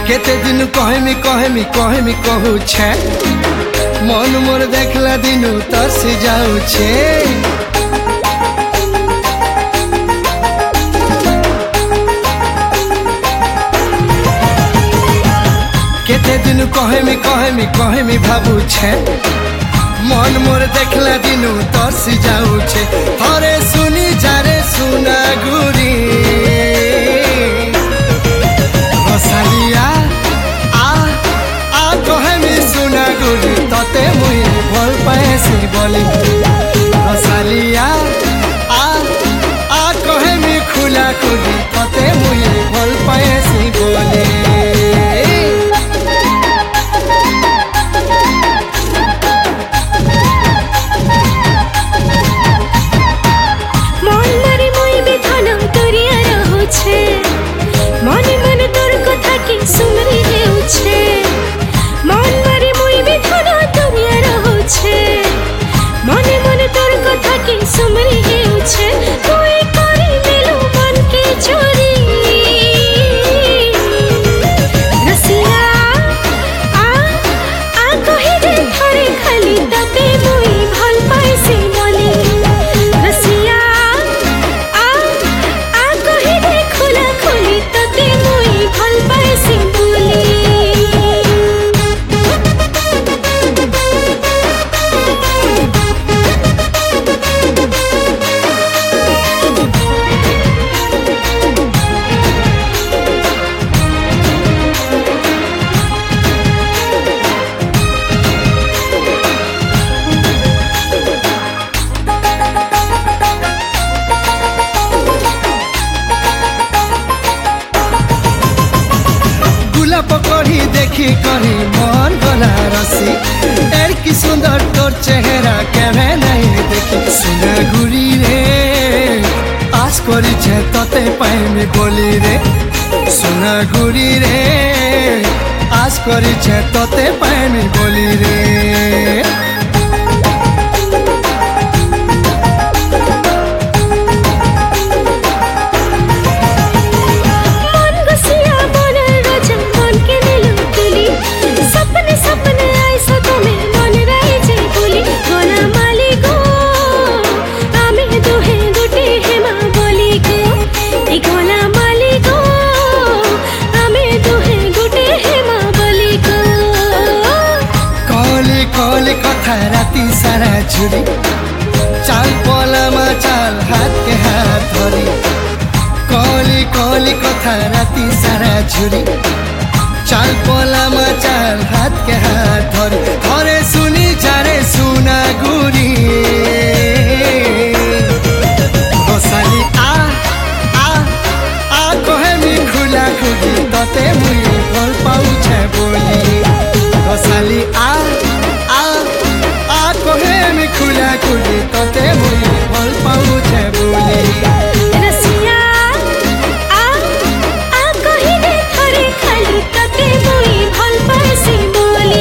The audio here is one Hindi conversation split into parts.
केते दिन कहमी कहू छे मन मोर देखला दिनु तरस जाऊ छे। केते दिन कहमी भाबू छे मन मोर देखला दिनु तरस जाऊ छे। अरे सुनी जारे सुना गुरी रसालिया आ कहमी सुना गुरी तते मुई भल पाएसी बोली रसालिया आ कहमी खुला खुली तते मुई भल पाएसी बोली। मने मने तोर कथा की सुमरी हेउछे मन मारे मुई भी धना दुनिया रहुछे मने मने तोर कथा की सुमरी हेउछे कोई करे मेलो मन के चोरी रसिया आ कहे रे थारे खाली तते मुई भल पाइसी बोली रसिया आ कहे रे खुला खुली तते मुई भल पाइसी बोली। पकड़ी देखी करी मन गला रसी एर की सुंदर तोर चेहरा केवे नहीं देखी सुना गुरी रे आस करी छे तते पाइमी बोली रे सुना गुरी रे आस करी छे तते पाइमी बोली रे। राती सारा झुरी चाल पलामा चाल हाथ के हाथ धरी कली कली कथा राती सारा झुरी चाल पलामा चाल हाथ के हाथ धरी घरे सुनी जारे सुना गुरी रसाली आ कहमी खुला खुली तते मुई भल पाऊ छे बोली रसाली आ कहमी खुला खुली तते मुई भल पाऊ छे बोली रसिया आ कहि दे थारे खाली तते मुई भल पाइसी बोली।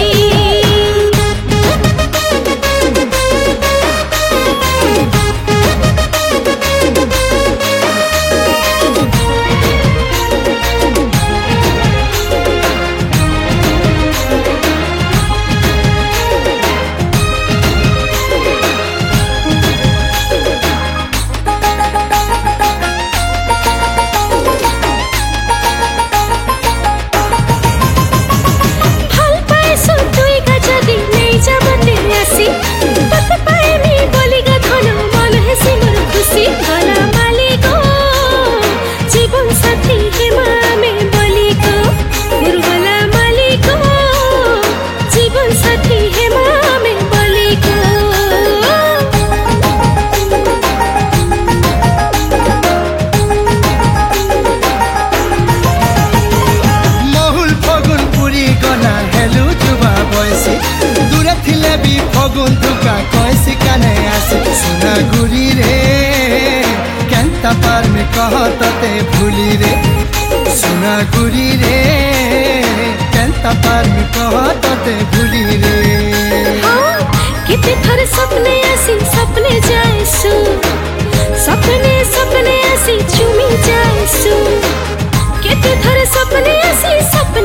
फगुन दुका कैसी काने आसी सुना गुरी रे केंता पार में कह तते भूली रे सुना गुरी रे केंता पार में कह तते भूली रे। कितने थर सपने आसी सपने जाए सु सपने सपने आसी चुमी जाए सु कितने थर सपने आसी सपने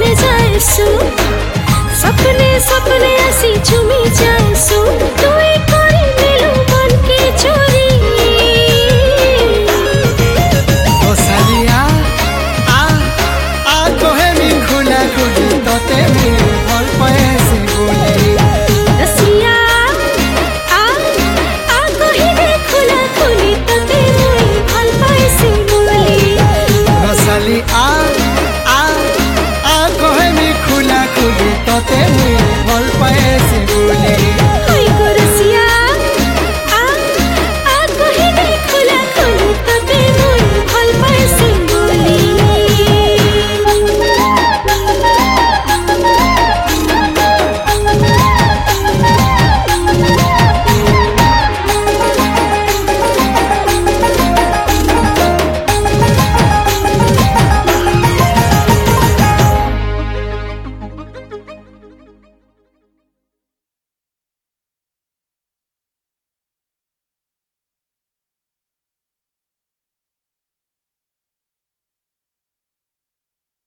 जाएसु सपने सपने आसी झुमी जाएसु तुई करी मिलू मन के चोरी ओ सालिया आ आ कोहे मी खुला खुली तोते मी भल पाए से बोली रसिया आ आ कही दे खुला खुली तते मुई भल पाए से बोली रसाली आ आ आ कोहे मी खुला खुली तोते मी भल पाए से